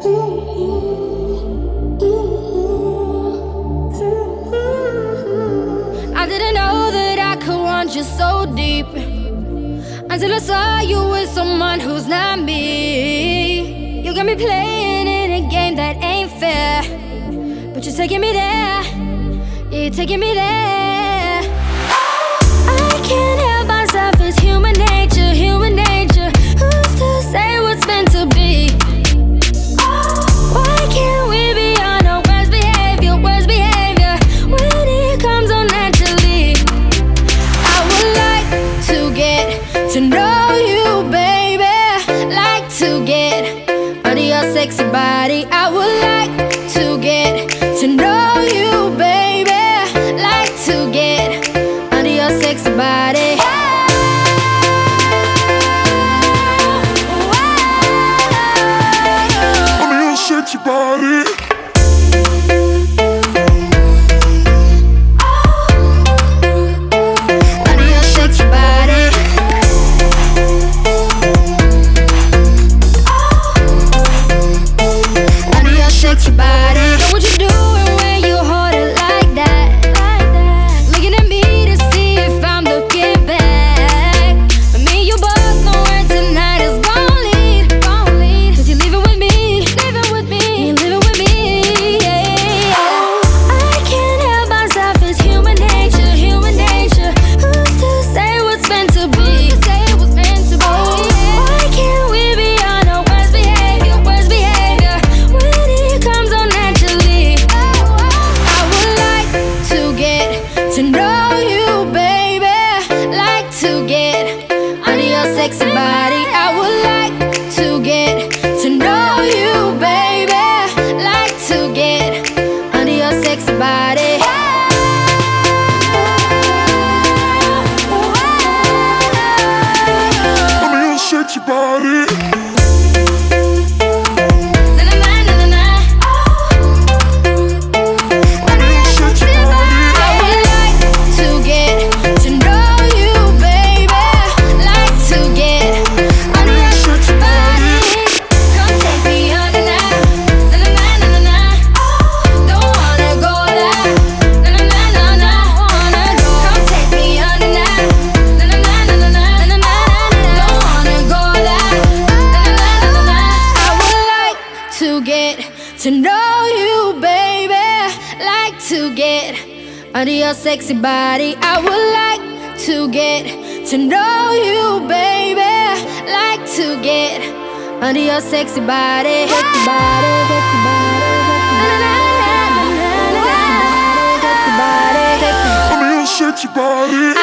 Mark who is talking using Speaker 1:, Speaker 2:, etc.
Speaker 1: I didn't know that I could want you so deep until I saw you with someone who's not me. You got me playing in a game that ain't fair, but you're taking me there. Yeah, you're taking me there. I can't help myself, it's human nature, human nature. Who's to say what's meant to be? Why can't we be on our worst behavior, worst behavior when it comes on naturally? I would like to get to know you, baby. Like to get under your sexy body. I would like to get to know you, baby. Like to get under your sexy body.
Speaker 2: Under your sexy body. Sexy body, I would like to get to know you, baby. Like to get under your sexy body. Under your sexy body. To know you, baby. Like to get under your sexy body. I would like to get to know you, baby. Like to get under your sexy body. Sexy body, sexy body, sexy body. Under your sexy body.